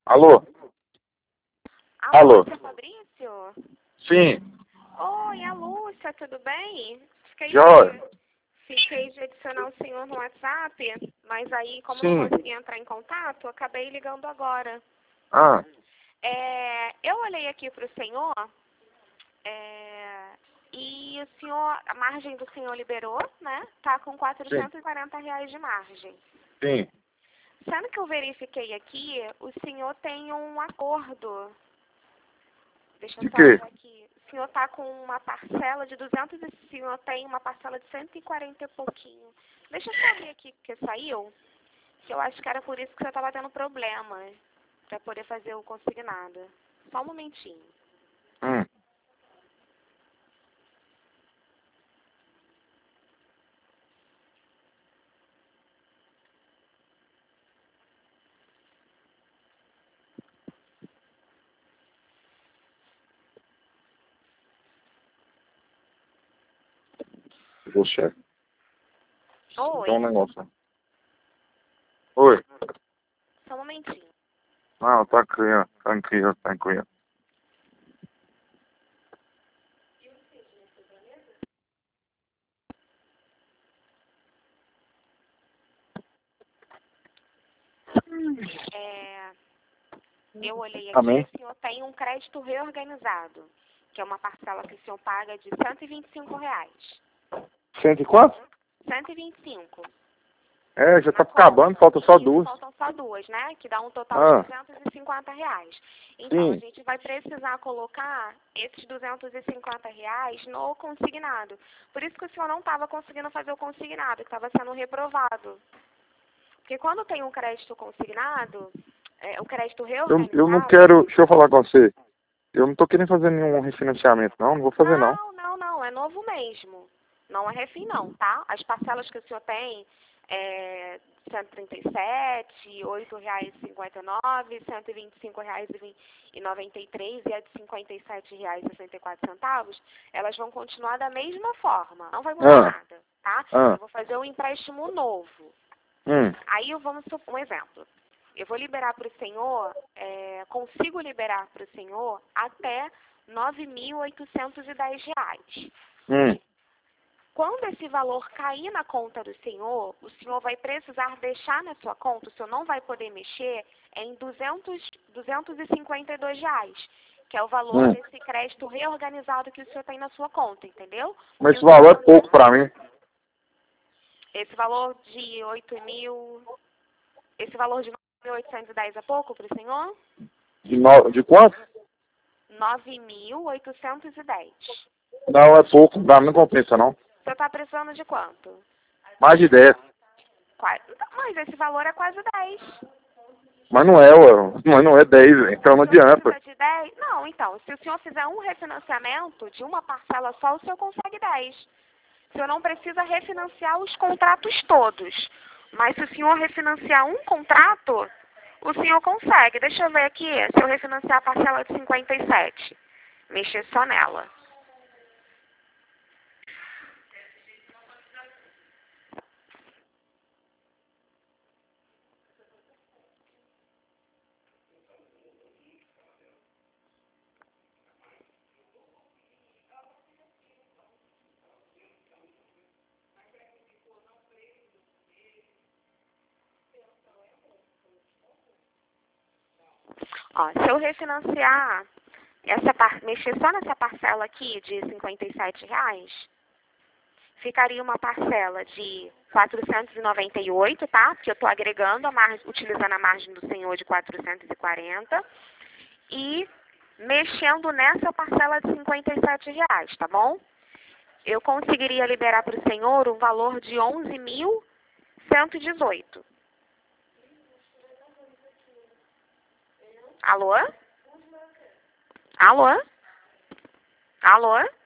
Alô? Alô, Alô? seu Fabrício? Sim, Oi, a Lúcia, tudo bem? Jóia. Fiquei de adicionar o senhor no WhatsApp, mas aí, como não Sim. consegui entrar em contato, acabei ligando agora. Ah, Eu olhei aqui para o senhor, e o senhor, a margem do senhor liberou, né? Tá com sim, R$ 440 de margem. sim. Sendo que eu verifiquei aqui, o senhor tem um acordo. Deixa eu De só ver quê? aqui. O senhor está com uma parcela de 200 e o senhor tem uma parcela de 140 e pouquinho. Deixa eu só ver aqui porque saiu, que eu acho que era por isso que você estava tendo problema para poder fazer o consignado. Só um momentinho. Hum. Ô, chefe, dá um Oi, negócio. Né? Oi. só um momentinho. Não, tá criando, tranquilo, tranquilo. Eu olhei aqui, Amém? o senhor tem um crédito reorganizado, que é uma parcela que o senhor paga de R$ 125. Cento e quanto? 125. É, já tá Na conta. acabando, falta só Isso, duas. faltam só duas, né? Que dá um total de Ah, R$ 250. Então, a sim. gente vai precisar colocar esses R$ 250 no consignado. Por isso que o senhor não estava conseguindo fazer o consignado, que estava sendo reprovado. Porque quando tem um crédito consignado, o crédito Eu não reorganizado... quero, deixa eu falar com você. Eu não tô querendo fazer nenhum refinanciamento, não vou fazer não. Não, é novo mesmo. Não é refim não, tá? As parcelas que o senhor tem é 137, R$ 8,59, R$ 125,93 e a de R$ 57,64, elas vão continuar da mesma forma. Não vai mudar Ah, nada, tá? ah, Eu vou fazer um empréstimo novo. hum, Aí vamos supor um exemplo. Eu vou liberar para o senhor, consigo liberar para o senhor até R$ 9.810. hum. Quando esse valor cair na conta do senhor, o senhor vai precisar deixar na sua conta, o senhor não vai poder mexer em R$ 252, que é o valor desse crédito reorganizado que o senhor tem na sua conta, entendeu? Mas Se esse o senhor valor é não... pouco pra mim. Esse valor de 8.000... Esse valor de 9.810 é pouco para o senhor? De quanto? 9.810. Não, é pouco, pra mim não compensa não. Você está precisando de quanto? Mais de 10. Mas esse valor é quase 10. Mas não é, ué. Mas não é 10, então não O senhor adianta. precisa de 10? Não, então, se o senhor fizer um refinanciamento de uma parcela só, o senhor consegue 10. O senhor não precisa refinanciar os contratos todos. Mas se o senhor refinanciar um contrato, o senhor consegue. Deixa eu ver aqui, se eu refinanciar a parcela de 57. Mexer só nela. Ó, se eu refinanciar, mexer só nessa parcela aqui de R$ 57, ficaria uma parcela de 498, tá? Porque eu estou agregando, utilizando a margem do senhor de 440 e mexendo nessa parcela de R$ 57, tá bom? Eu conseguiria liberar para o senhor um valor de 11.118. Alô? Alô? Alô?